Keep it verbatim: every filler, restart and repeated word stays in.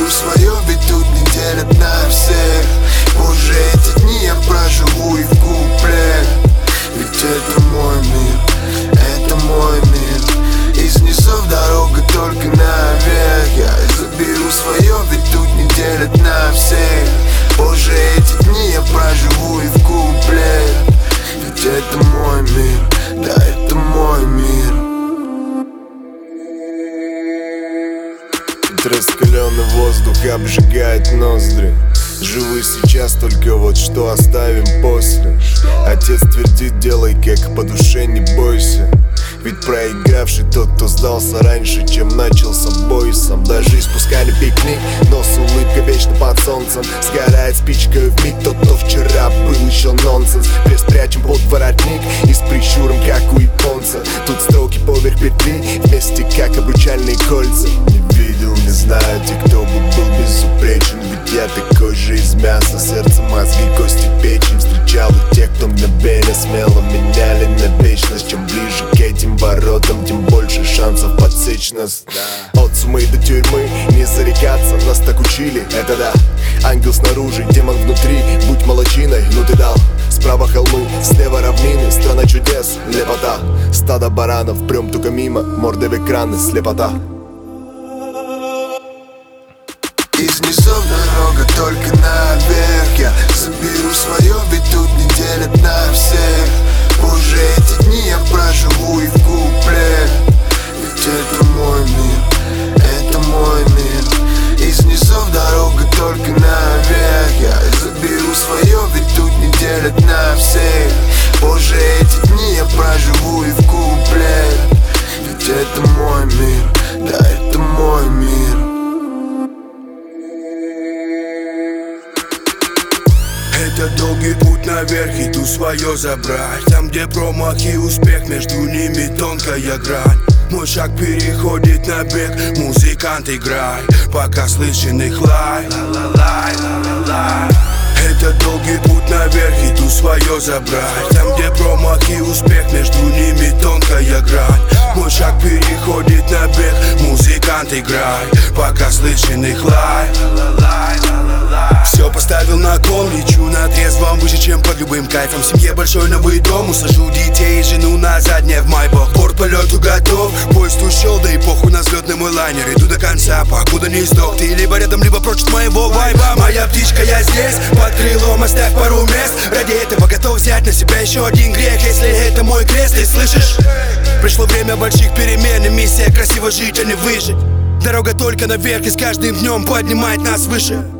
заберу свое, ведь тут не делят на всех. Позже эти дни я проживу и в купле. Ведь это мой мир, это мой мир. Из низов дорога только наверх. Я заберу свое, ведь тут не делят на всех. Позже эти дни я проживу и в купле. Ведь это мой мир, да, это мой мир. Раскаленный воздух обжигает ноздри. Живу сейчас, только вот что оставим после. Отец твердит, делай как по душе, не бойся. Ведь проигравший тот, кто сдался раньше, чем начался бой сам. Даже испускали пикник, но с улыбкой вечно под солнцем. Сгорает спичкой вмиг тот, кто вчера был еще нонсенс. Пресс прячем под воротник и с прищуром, как у японца. Тут строки поверх петли, вместе как обручальные кольца. Не видел, не знаю, те, кто бы был безупречен. Ведь я такой же из мяса, сердце, мозги, кости, печень. Встречал и тех, кто мгновенно смело меняли на вечность. Чем ближе к этим воротам, тем больше шансов подсечь нас. От сумы до тюрьмы не зарекаться, нас так учили, это да. Ангел снаружи, демон внутри, будь молодчиной, ну ты дал. Справа холмы, слева равнины, страна чудес, лепота. Стадо баранов, прям только мимо, морды в экраны, слепота. Из низов дорога только наверх. Я заберу свое, ведь тут не делят на всех. Позже эти дни я проживу и в купле. Ведь это мой мир, это мой мир. Из низов дорога только наверх. Я заберу свое, ведь тут не делят на всех. Позже эти дни я проживу и в купле. Ведь это мой мир, да, это мой мир. Это долгий путь наверх, иду свое забрать. Там, где промах и успех, между ними тонкая грань. Мой шаг переходит на бег, музыкант, играй, пока слышен их лай. Это долгий путь наверх, иду свое забрать. Там, где промах и успех, между ними тонкая грань. Мой шаг переходит на бег, музыкант, играй, пока слышен их лай. Все поставил на кон, лечу на трезвом выше, чем под любым кайфом. В семье большой новый дом, усажу детей и жену на заднее в майбах. Борт полету готов, поезд ушел, да и похуй на взлетный мой лайнер. Иду до конца, покуда не сдох. Ты либо рядом, либо прочь от моего вайба. Моя птичка, я здесь, под крылом оставь пару мест. Ради этого готов взять на себя еще один грех, если это мой крест, ты слышишь? Пришло время больших перемен, и миссия красиво жить, а не выжить. Дорога только наверх, и с каждым днем поднимает нас выше.